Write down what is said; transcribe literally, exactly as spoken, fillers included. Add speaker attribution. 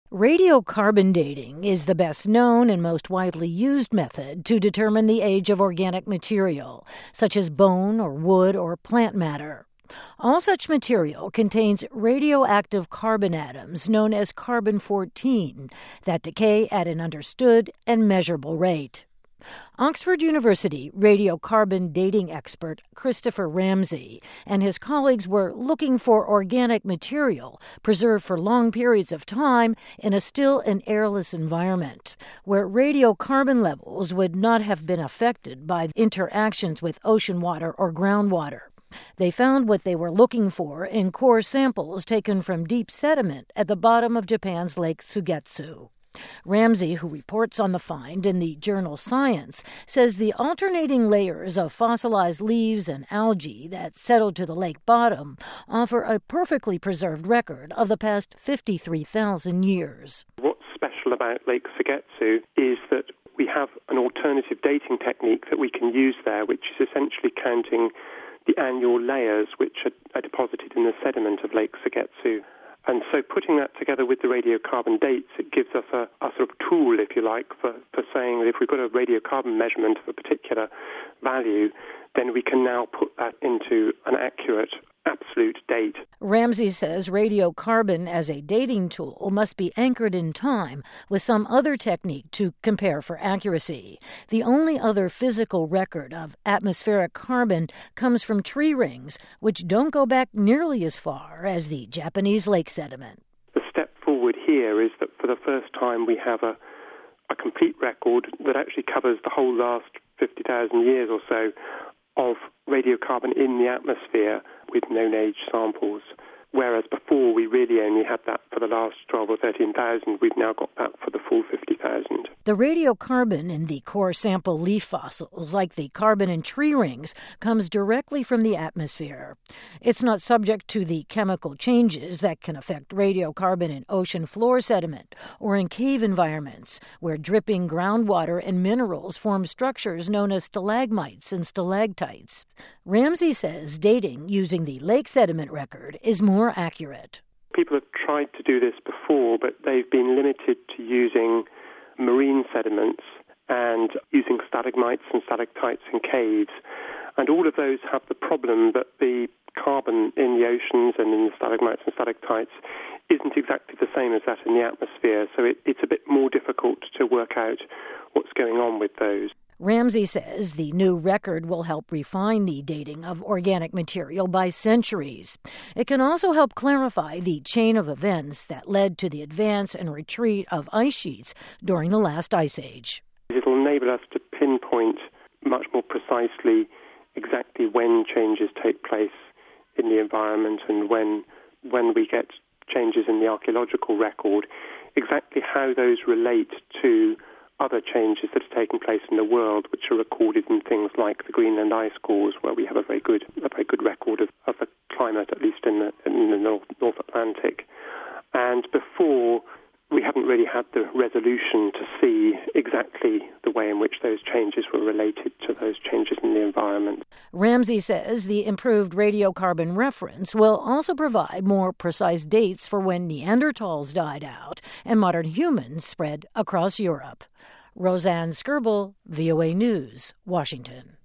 Speaker 1: Radiocarbon dating is the best known and most widely used method to determine the age of organic material, such as bone or wood or plant matter. All such material contains radioactive carbon atoms known as carbon fourteen that decay at an understood and measurable rate. Oxford University radiocarbon dating expert Christopher Ramsey and his colleagues were looking for organic material preserved for long periods of time in a still and airless environment, where radiocarbon levels would not have been affected by interactions with ocean water or groundwater. They found what they were looking for in core samples taken from deep sediment at the bottom of Japan's Lake Sugetsu. Ramsey, who reports on the find in the journal Science, says the alternating layers of fossilized leaves and algae that settled to the lake bottom offer a perfectly preserved record of the past fifty-three thousand years.
Speaker 2: What's special about Lake Sugetsu is that we have an alternative dating technique that we can use there, which is essentially counting the annual layers which are, are deposited in the sediment of Lake Sugetsu. And so putting that together with the radiocarbon dates, it gives us a, a sort of tool, if you like, for, for saying that if we've got a radiocarbon measurement of a particular value, then we can now put that into an accurate, absolute date.
Speaker 1: Ramsey says radiocarbon as a dating tool must be anchored in time with some other technique to compare for accuracy. The only other physical record of atmospheric carbon comes from tree rings, which don't go back nearly as far as the Japanese lake sediment.
Speaker 2: The step forward here is that for the first time we have a, a complete record that actually covers the whole last fifty thousand years or so of radiocarbon in the atmosphere with known age samples, whereas before we really only had that for the last twelve or thirteen thousand. We've now got that for the full fifty thousand.
Speaker 1: The radiocarbon in the core sample leaf fossils, like the carbon in tree rings, comes directly from the atmosphere. It's not subject to the chemical changes that can affect radiocarbon in ocean floor sediment or in cave environments, where dripping groundwater and minerals form structures known as stalagmites and stalactites. Ramsey says dating using the lake sediment record is more accurate.
Speaker 2: People have tried to do this before, but they've been limited to using marine sediments and using stalagmites and stalactites in caves. And all of those have the problem that the carbon in the oceans and in the stalagmites and stalactites isn't exactly the same as that in the atmosphere. So it, it's a bit more difficult to work out what's going on with those.
Speaker 1: Ramsey says the new record will help refine the dating of organic material by centuries. It can also help clarify the chain of events that led to the advance and retreat of ice sheets during the last ice age.
Speaker 2: It will enable us to pinpoint much more precisely exactly when changes take place in the environment and when, when we get changes in the archaeological record, exactly how those relate to other changes that have taken place in the world, which are recorded in things like the Greenland ice cores, where we have a very good, a very good record of, of the climate, at least in the, in the North, North Atlantic. And before, we haven't really had the resolution to see exactly the way in which those changes were related to those changes in the environment.
Speaker 1: Ramsey says the improved radiocarbon reference will also provide more precise dates for when Neanderthals died out and modern humans spread across Europe. Roseanne Skirble, V O A News, Washington.